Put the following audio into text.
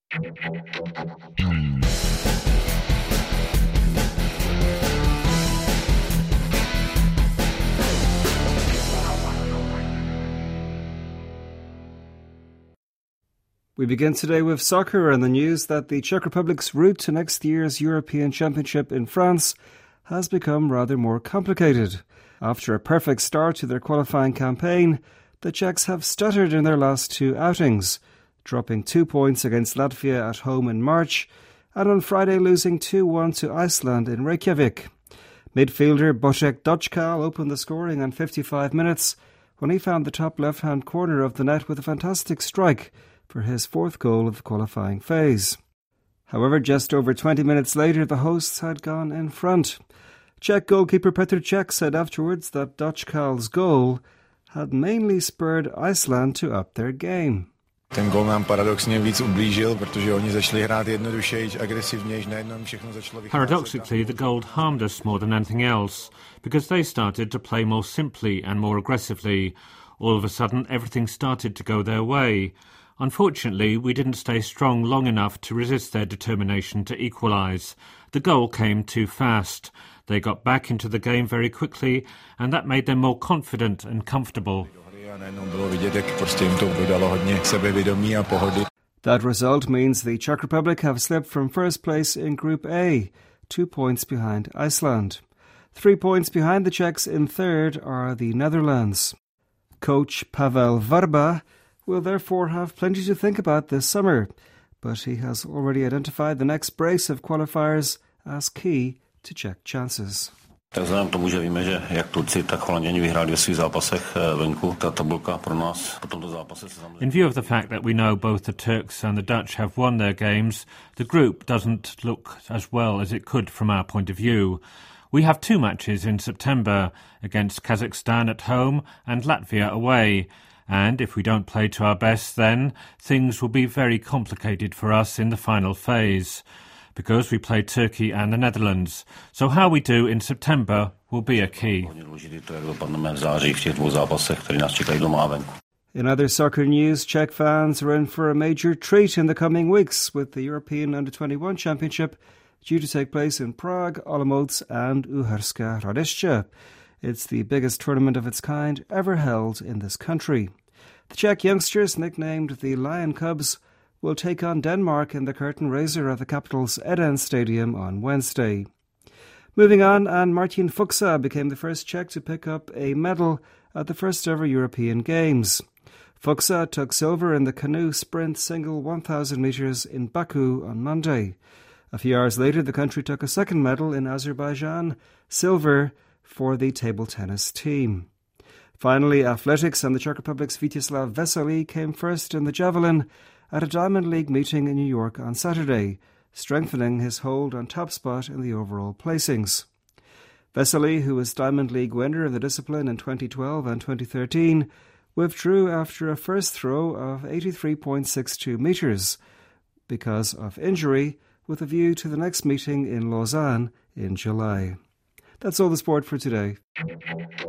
We begin today with soccer and the news that the Czech Republic's route to next year's European Championship in France has become rather more complicated. After a perfect start to their qualifying campaign, the Czechs have stuttered in their last two outings, dropping 2 points against Latvia at home in March and on Friday losing 2-1 to Iceland in Reykjavik. Midfielder Božek Dočkal opened the scoring on 55 minutes when he found the top left-hand corner of the net with a fantastic strike for his fourth goal of the qualifying phase. However, just over 20 minutes later, the hosts had gone in front. Czech goalkeeper Petr Cech said afterwards that Dočkal's goal had mainly spurred Iceland to up their game. Ten gól nám paradoxně víc ublížil, protože oni začali hrát jednodušeji, agresivněji, najednou všechno začalo vycházet. Paradoxically, the goal harmed us more than anything else, because they started to play more simply and more aggressively. All of a sudden, everything started to go their way. Unfortunately, we didn't stay strong long enough to resist their determination to equalise. The goal came too fast. They got back into the game very quickly, and that made them more confident and comfortable. That result means the Czech Republic have slipped from first place in Group A, 2 points behind Iceland. 3 points behind the Czechs in third are the Netherlands. Coach Pavel Vrba will therefore have plenty to think about this summer, but he has already identified the next brace of qualifiers as key to Czech chances. Tak vzhledem k tomu, že víme, že jak Turci, tak Holanděni vyhráli ve svých zápasech venku, ta tabulka pro nás po tomto zápase se samozřejmě... In view of the fact that we know both the Turks and the Dutch have won their games, the group doesn't look as well as it could from our point of view. We have 2 matches in September against Kazakhstan at home and Latvia away. And if we don't play to our best, then things will be very complicated for us in the final phase, because we play Turkey and the Netherlands. So how we do in September will be a key. In other soccer news, Czech fans are in for a major treat in the coming weeks, with the European Under-21 Championship due to take place in Prague, Olomouc and Uherské Hradiště. It's the biggest tournament of its kind ever held in this country. The Czech youngsters, nicknamed the Lion Cubs, will take on Denmark in the curtain raiser at the capital's Eden Stadium on Wednesday. Moving on, and Martin Fuxa became the first Czech to pick up a medal at the first ever European Games. Fuxa took silver in the canoe sprint single 1,000 metres in Baku on Monday. A few hours later, the country took a second medal in Azerbaijan, silver for the table tennis team. Finally, athletics, and the Czech Republic's Vítězslav Veselý came first in the javelin at a Diamond League meeting in New York on Saturday, strengthening his hold on top spot in the overall placings. Veselý, who was Diamond League winner of the discipline in 2012 and 2013, withdrew after a first throw of 83.62 metres because of injury, with a view to the next meeting in Lausanne in July. That's all the sport for today.